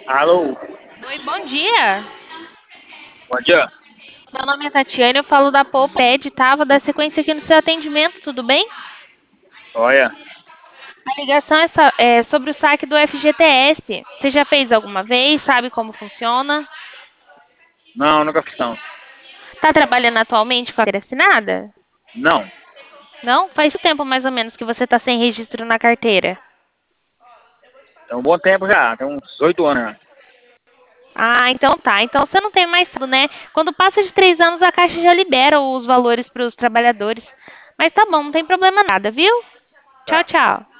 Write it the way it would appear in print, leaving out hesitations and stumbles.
Alô, Oi, bom dia. bom dia. Meu nome é Tatiane, eu falo da Pouped, tá? Vou dar sequência aqui no seu atendimento, tudo bem? Olha, A ligação é sobre o saque do FGTS. Você já fez alguma vez? Sabe como funciona? não, nunca fiz não. Tá trabalhando atualmente com a carteira assinada? Não, Não? Faz o tempo mais ou menos que você tá sem registro na carteira. tem um bom tempo já, tem uns 8 anos já. Ah, então tá. Então você não tem mais saldo, né? Quando passa de 3 anos, a Caixa já libera os valores para os trabalhadores. Mas tá bom, não tem problema nada, viu? Tchau, Tá. tchau.